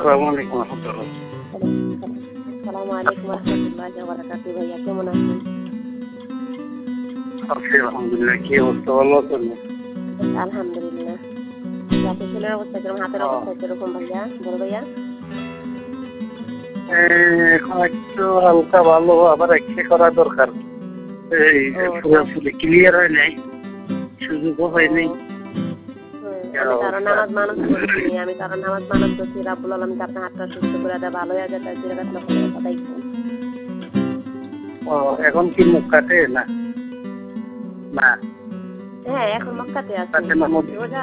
আসসালামু আলাইকুম রহমতুল্লাহ। আসসালামু আলাইকুম রহমতুল্লাহি ওয়া বারাকাতুহু। ভাইয়া কেমন আছেন? আছি আলহামদুলিল্লাহ। কি অবস্থা, ভালো আছেন? আলহামদুলিল্লাহ। আপনার ছেলের অবস্থা কিরকম? হাতের অবস্থা কিরকম ভাইয়া, বড় ভাইয়া? এখন একটু হালকা ভালো, আবার এক্সরে করা দরকার। এই পুরোপুরি ক্লিয়ার হয় নাই, সুযোগও হয় নাই। আমি তার নামাজ মানত করছি, রাব্বুল আলামিন আপনার হাতটা সুস্থ করে দেয়, ভালো হয়ে যায়, তার জিরাত নকলের কথা দেখবেন। এখন কি মুখ কাটে না? না, হ্যাঁ, এখন মক্কাতে কাটে না। আছি।